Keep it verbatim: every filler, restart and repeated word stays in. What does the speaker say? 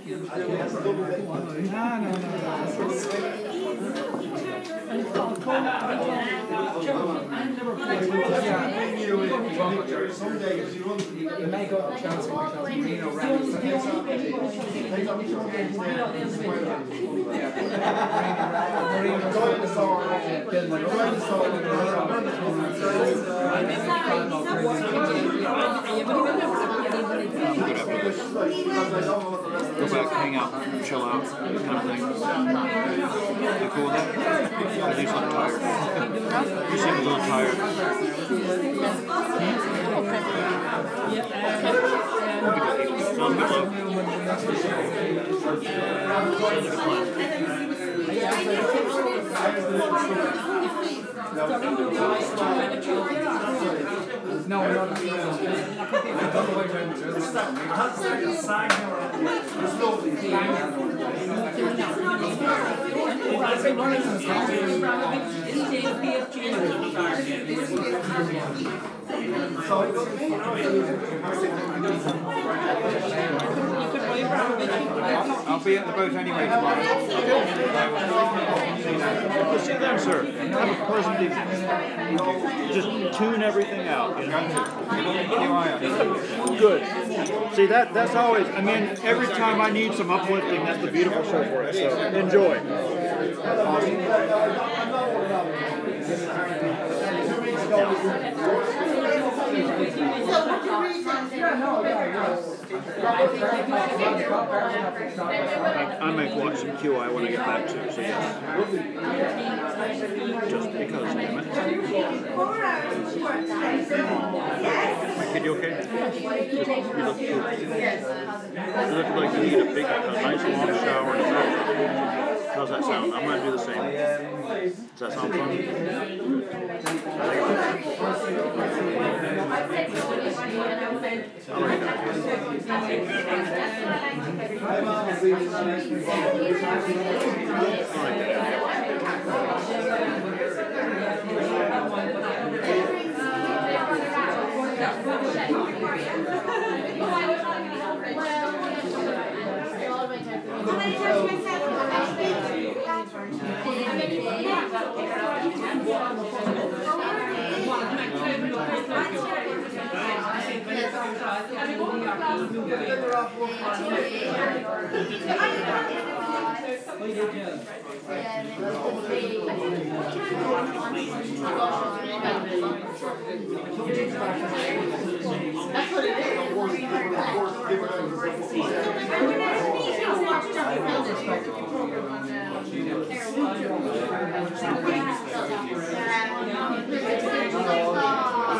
You may go to Chelsea because Marino ran Go back, hang out, chill out, kind of thing. You cool with that? Because you seem tired. You seem a little tired. Sounds good, love. No, no, no. I'll be at the boat anyway tomorrow. We'll see you then, sir. Have a pleasant evening. Just tune everything out, you know. Good. See, that that's always, I mean, every time I need some uplifting, that's the beautiful show for it. So enjoy. I, I make watch some Q I when I get back to, so yes. Just because, damn it. My kid, you okay? Just, you look cool. You look like you need a big, a nice long shower and a bath. How's that sound? I'm going to do the same. Does that sound fun? I like that. That's what it is.